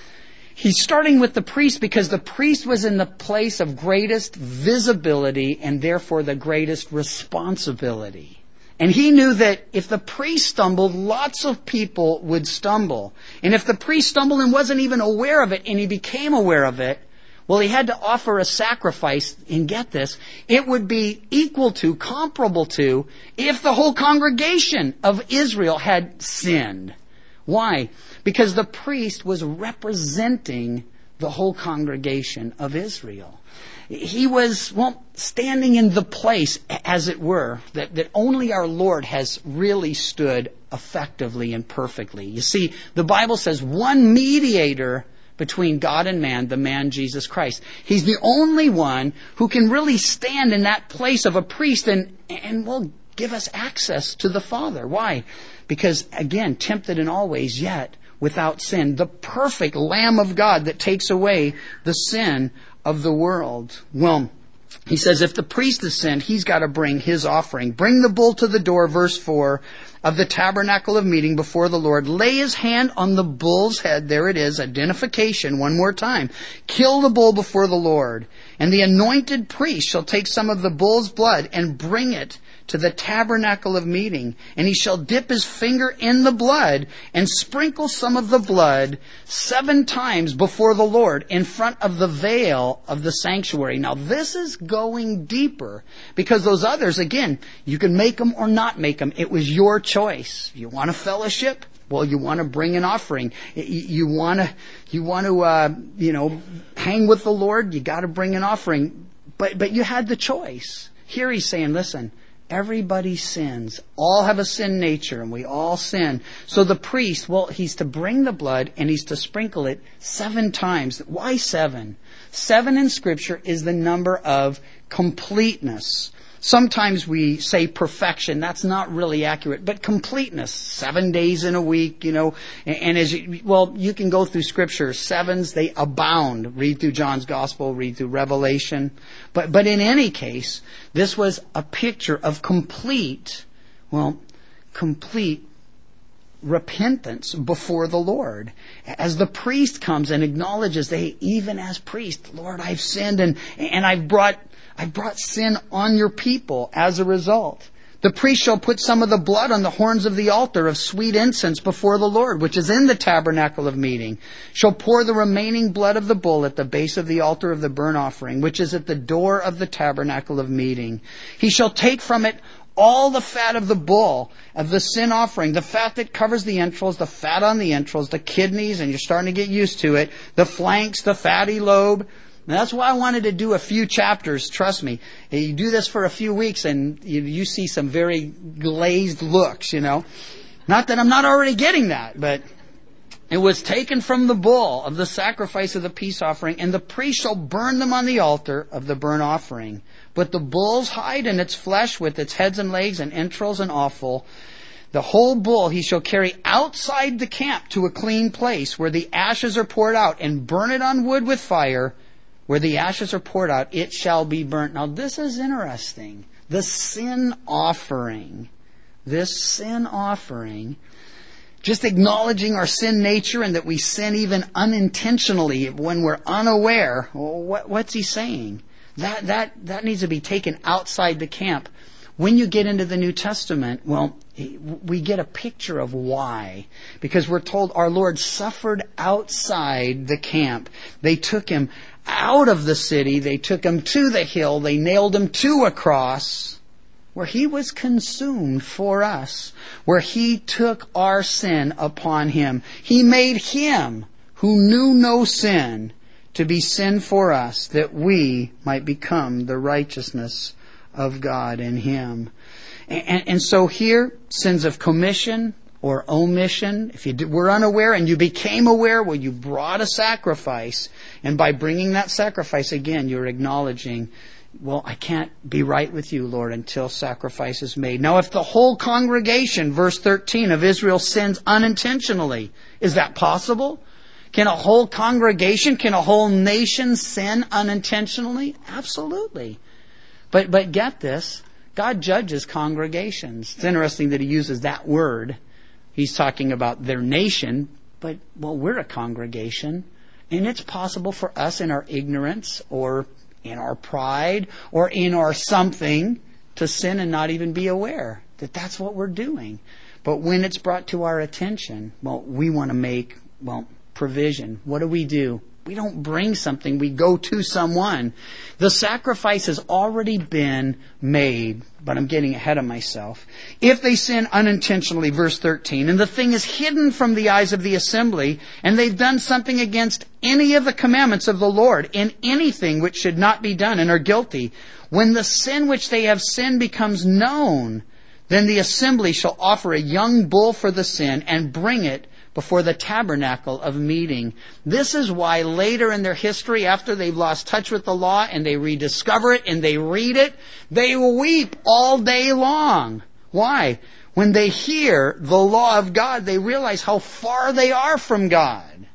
He's starting with the priest because the priest was in the place of greatest visibility and therefore the greatest responsibility. And he knew that if the priest stumbled, lots of people would stumble. And if the priest stumbled and wasn't even aware of it, and he became aware of it, well, he had to offer a sacrifice, and get this, it would be equal to, comparable to, if the whole congregation of Israel had sinned. Why? Because the priest was representing the whole congregation of Israel. He was, standing in the place, as it were, that only our Lord has really stood effectively and perfectly. You see, the Bible says one mediator between God and man, the man Jesus Christ. He's the only one who can really stand in that place of a priest and will give us access to the Father. Why? Because, again, tempted in all ways, yet without sin. The perfect Lamb of God that takes away the sin of the world. Well, he says if the priest has sinned, he's got to bring his offering. Bring the bull to the door, verse 4, of the tabernacle of meeting before the Lord. Lay his hand on the bull's head. There it is, identification, one more time. Kill the bull before the Lord. And the anointed priest shall take some of the bull's blood and bring it to the tabernacle of meeting. And he shall dip his finger in the blood and sprinkle some of the blood 7 times before the Lord in front of the veil of the sanctuary. Now this is going deeper, because those others, again, you can make them or not make them. It was your choice. choice. You want to fellowship? Well, you want to bring an offering. You want to hang with the Lord? You got to bring an offering. But you had the choice. Here he's saying, listen, everybody sins. All have a sin nature, and we all sin. So the priest, well, he's to bring the blood, and he's to sprinkle it 7 times. Why 7? 7 in Scripture is the number of completeness. Sometimes we say perfection. That's not really accurate. But completeness, 7 days in a week, And you can go through Scripture. 7s, they abound. Read through John's Gospel, read through Revelation. But in any case, this was a picture of complete repentance before the Lord. As the priest comes and acknowledges even as priest, Lord, I've sinned and I've brought sin on your people as a result. The priest shall put some of the blood on the horns of the altar of sweet incense before the Lord, which is in the tabernacle of meeting, shall pour the remaining blood of the bull at the base of the altar of the burnt offering, which is at the door of the tabernacle of meeting. He shall take from it all the fat of the bull, of the sin offering, the fat that covers the entrails, the fat on the entrails, the kidneys, and you're starting to get used to it, the flanks, the fatty lobe. And that's why I wanted to do a few chapters. Trust me. You do this for a few weeks and you see some very glazed looks, Not that I'm not already getting that, but it was taken from the bull of the sacrifice of the peace offering, and the priest shall burn them on the altar of the burnt offering. But the bull's hide and its flesh with its heads and legs and entrails and offal, the whole bull he shall carry outside the camp to a clean place where the ashes are poured out, and burn it on wood with fire. Where the ashes are poured out, it shall be burnt. Now this is interesting. The sin offering. This sin offering, just acknowledging our sin nature and that we sin even unintentionally when we're unaware. Well, what's he saying? That needs to be taken outside the camp. When you get into the New Testament, we get a picture of why. Because we're told our Lord suffered outside the camp. They took him out of the city. They took him to the hill. They nailed him to a cross where he was consumed for us, where he took our sin upon him. He made him who knew no sin to be sin for us, that we might become the righteousness of God in him. And so here, sins of commission or omission, if you were unaware and you became aware, well, you brought a sacrifice. And by bringing that sacrifice, again, you're acknowledging, well, I can't be right with you, Lord, until sacrifice is made. Now, if the whole congregation, verse 13, of Israel sins unintentionally, is that possible? Can a whole congregation, can a whole nation sin unintentionally? Absolutely. But get this, God judges congregations. It's interesting that he uses that word. He's talking about their nation, but, we're a congregation. And it's possible for us in our ignorance or in our pride or in our something to sin and not even be aware that that's what we're doing. But when it's brought to our attention, we want to make, provision. What do? We don't bring something. We go to someone. The sacrifice has already been made, but I'm getting ahead of myself. If they sin unintentionally, verse 13, and the thing is hidden from the eyes of the assembly, and they've done something against any of the commandments of the Lord in anything which should not be done and are guilty, when the sin which they have sinned becomes known, then the assembly shall offer a young bull for the sin and bring it before the tabernacle of meeting. This is why later in their history, after they've lost touch with the law and they rediscover it and they read it, they weep all day long. Why? When they hear the law of God, they realize how far they are from God.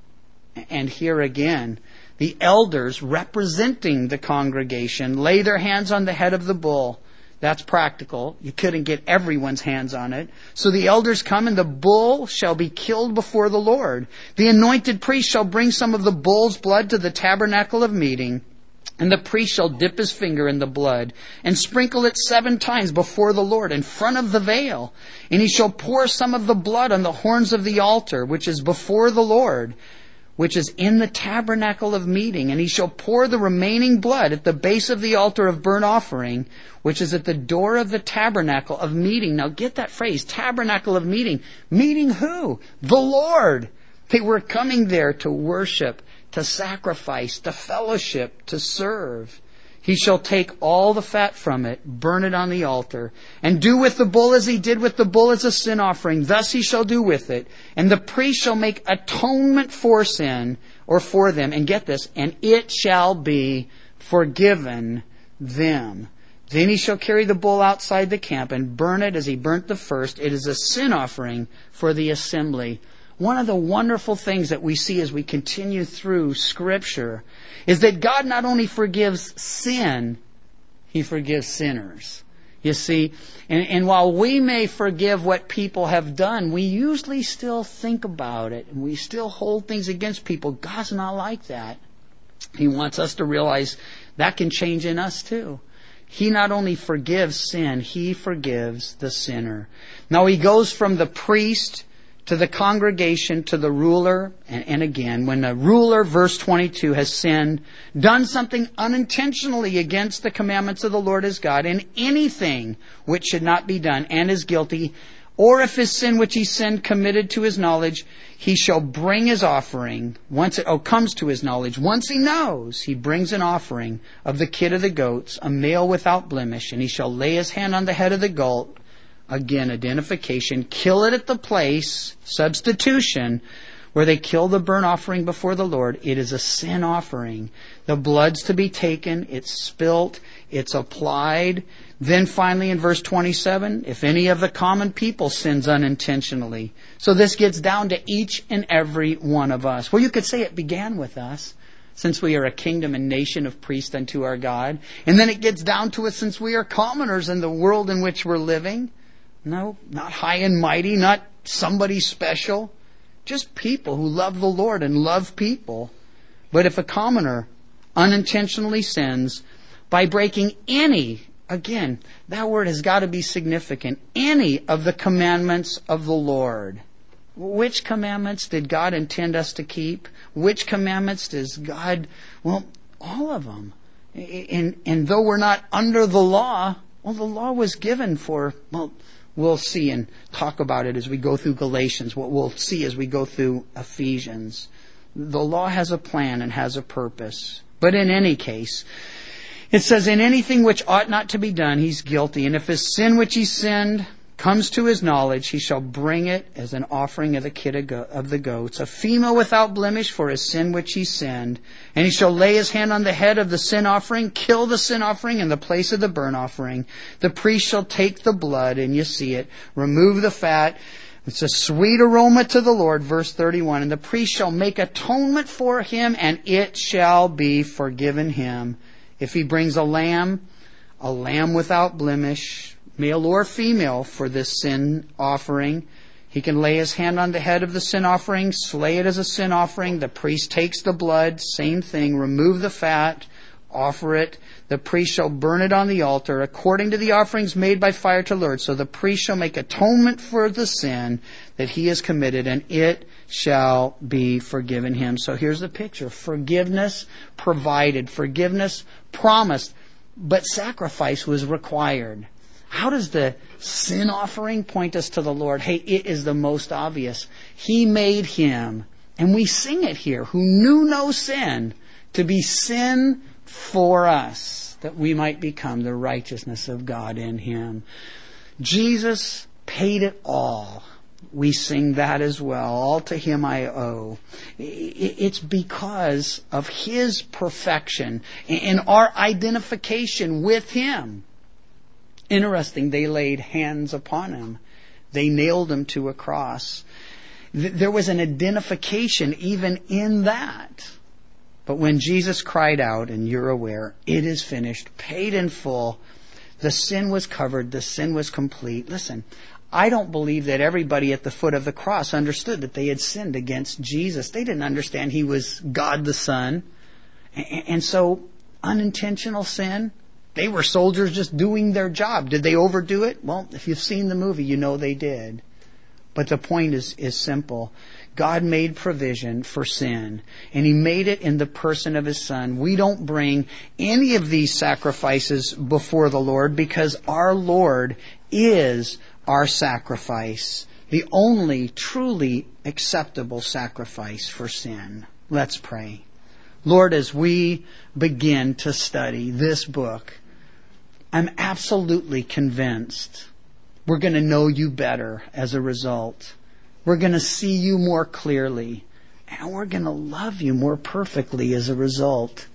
And here again, the elders representing the congregation lay their hands on the head of the bull. That's practical. You couldn't get everyone's hands on it. So the elders come, and the bull shall be killed before the Lord. The anointed priest shall bring some of the bull's blood to the tabernacle of meeting, and the priest shall dip his finger in the blood and sprinkle it 7 times before the Lord in front of the veil. And he shall pour some of the blood on the horns of the altar, which is before the Lord, which is in the tabernacle of meeting, and he shall pour the remaining blood at the base of the altar of burnt offering, which is at the door of the tabernacle of meeting. Now get that phrase, tabernacle of meeting. Meeting who? The Lord. They were coming there to worship, to sacrifice, to fellowship, to serve. He shall take all the fat from it, burn it on the altar, and do with the bull as he did with the bull as a sin offering. Thus he shall do with it. And the priest shall make atonement for sin, or for them. And get this, and it shall be forgiven them. Then he shall carry the bull outside the camp and burn it as he burnt the first. It is a sin offering for the assembly. One of the wonderful things that we see as we continue through Scripture is that God not only forgives sin, He forgives sinners. You see, and while we may forgive what people have done, we usually still think about it, and we still hold things against people. God's not like that. He wants us to realize that can change in us too. He not only forgives sin, He forgives the sinner. Now He goes from the priest to the congregation, to the ruler, and again, when the ruler, verse 22, has sinned, done something unintentionally against the commandments of the Lord his God, in anything which should not be done, and is guilty, or if his sin which he sinned committed to his knowledge, he shall bring his offering, comes to his knowledge. Once he knows, he brings an offering of the kid of the goats, a male without blemish, and he shall lay his hand on the head of the goat. Again, identification. Kill it at the place, substitution, where they kill the burnt offering before the Lord. It is a sin offering. The blood's to be taken, it's spilt, it's applied. Then finally in verse 27, if any of the common people sins unintentionally. So this gets down to each and every one of us. Well, you could say it began with us, since we are a kingdom and nation of priests unto our God. And then it gets down to us since we are commoners in the world in which we're living. No, not high and mighty, not somebody special. Just people who love the Lord and love people. But if a commoner unintentionally sins by breaking any, again, that word has got to be significant, any of the commandments of the Lord. Which commandments did God intend us to keep? Which commandments does God... Well, all of them. And though we're not under the law, well, the law was given for... We'll see and talk about it as we go through Galatians, what we'll see as we go through Ephesians. The law has a plan and has a purpose. But in any case, it says, in anything which ought not to be done, he's guilty. And if his sin which he sinned comes to his knowledge, he shall bring it as an offering of the kid of the goats, a female without blemish for his sin which he sinned. And he shall lay his hand on the head of the sin offering, kill the sin offering in the place of the burnt offering. The priest shall take the blood, and you see it, remove the fat. It's a sweet aroma to the Lord, verse 31. And the priest shall make atonement for him, and it shall be forgiven him. If he brings a lamb without blemish, male or female, for this sin offering, he can lay his hand on the head of the sin offering, slay it as a sin offering. The priest takes the blood, same thing, remove the fat, offer it. The priest shall burn it on the altar according to the offerings made by fire to the Lord. So the priest shall make atonement for the sin that he has committed, and it shall be forgiven him. So here's the picture. Forgiveness provided, forgiveness promised, but sacrifice was required. How does the sin offering point us to the Lord? Hey, it is the most obvious. He made him, and we sing it here, who knew no sin, to be sin for us, that we might become the righteousness of God in him. Jesus paid it all. We sing that as well. All to him I owe. It's because of his perfection and our identification with him. Interesting, they laid hands upon him. They nailed him to a cross. There was an identification even in that. But when Jesus cried out, and you're aware, it is finished, paid in full, the sin was covered, the sin was complete. Listen, I don't believe that everybody at the foot of the cross understood that they had sinned against Jesus. They didn't understand he was God the Son. And so, unintentional sin, they were soldiers just doing their job. Did they overdo it? Well, if you've seen the movie, you know they did. But the point is simple. God made provision for sin, and He made it in the person of His Son. We don't bring any of these sacrifices before the Lord because our Lord is our sacrifice, the only truly acceptable sacrifice for sin. Let's pray. Lord, as we begin to study this book, I'm absolutely convinced we're going to know You better as a result. We're going to see You more clearly, and we're going to love You more perfectly as a result.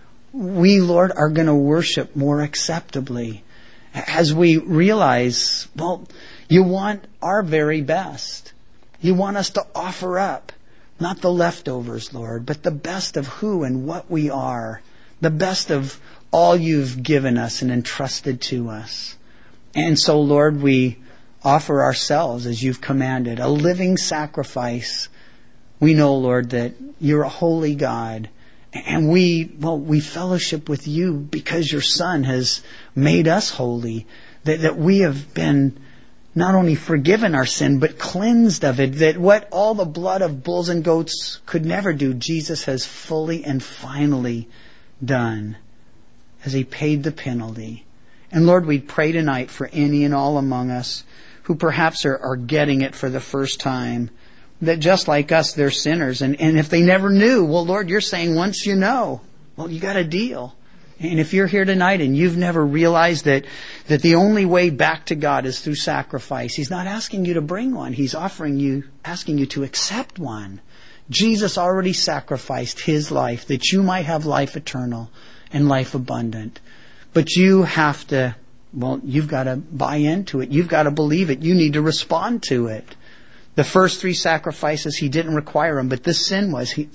We, Lord, are going to worship more acceptably as we realize, well, You want our very best. You want us to offer up not the leftovers, Lord, but the best of who and what we are, the best of all You've given us and entrusted to us. And so, Lord, we offer ourselves as You've commanded, a living sacrifice. We know, Lord, that You're a holy God. And we fellowship with You because Your Son has made us holy. That we have been not only forgiven our sin, but cleansed of it. That what all the blood of bulls and goats could never do, Jesus has fully and finally done as He paid the penalty. And Lord, we pray tonight for any and all among us who perhaps are getting it for the first time, that just like us, they're sinners. And if they never knew, well, Lord, You're saying once you know, well, you got a deal. And if you're here tonight and you've never realized that the only way back to God is through sacrifice, He's not asking you to bring one. He's asking you to accept one. Jesus already sacrificed His life that you might have life eternal and life abundant. But you have to, you've got to buy into it. You've got to believe it. You need to respond to it. The first 3 sacrifices He didn't require them, but this sin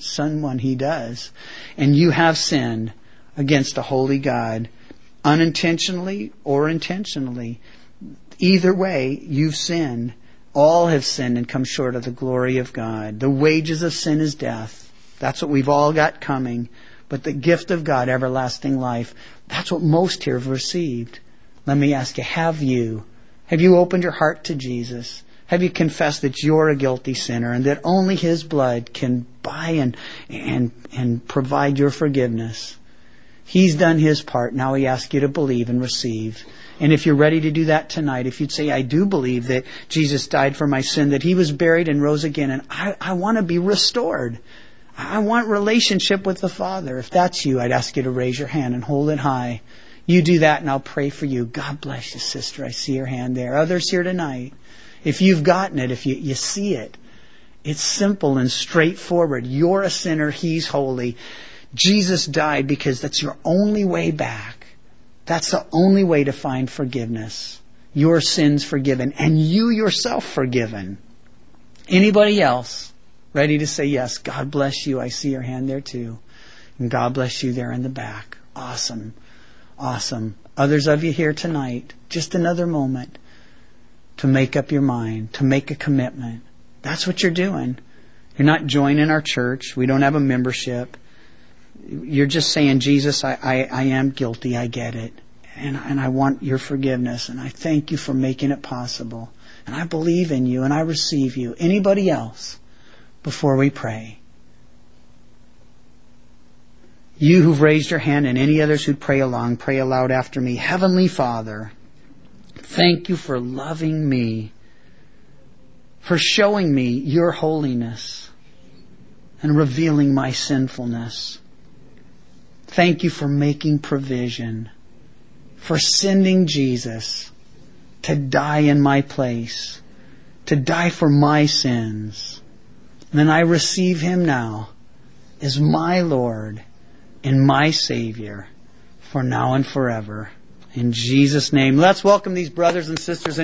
one He does. And you have sinned against a holy God, unintentionally or intentionally. Either way, you've sinned. All have sinned and come short of the glory of God. The wages of sin is death. That's what we've all got coming. But the gift of God, everlasting life, that's what most here have received. Let me ask you, have you opened your heart to Jesus? Have you confessed that you're a guilty sinner and that only His blood can buy and provide your forgiveness? He's done His part. Now He asks you to believe and receive. And if you're ready to do that tonight, if you'd say, I do believe that Jesus died for my sin, that He was buried and rose again, and I want to be restored. I want relationship with the Father. If that's you, I'd ask you to raise your hand and hold it high. You do that and I'll pray for you. God bless you, sister. I see your hand there. Others here tonight, if you've gotten it, if you see it, it's simple and straightforward. You're a sinner. He's holy. Jesus died because that's your only way back. That's the only way to find forgiveness. Your sins forgiven and you yourself forgiven. Anybody else ready to say yes? God bless you. I see your hand there too. And God bless you there in the back. Awesome. Awesome. Others of you here tonight, just another moment to make up your mind, to make a commitment. That's what you're doing. You're not joining our church. We don't have a membership. You're just saying, Jesus, I am guilty. I get it. And I want your forgiveness. And I thank you for making it possible. And I believe in you and I receive you. Anybody else before we pray? You who've raised your hand and any others who'd pray along, pray aloud after me. Heavenly Father, thank you for loving me, for showing me your holiness and revealing my sinfulness. Thank you for making provision, for sending Jesus to die in my place, to die for my sins. And I receive Him now as my Lord and my Savior for now and forever. In Jesus' name, let's welcome these brothers and sisters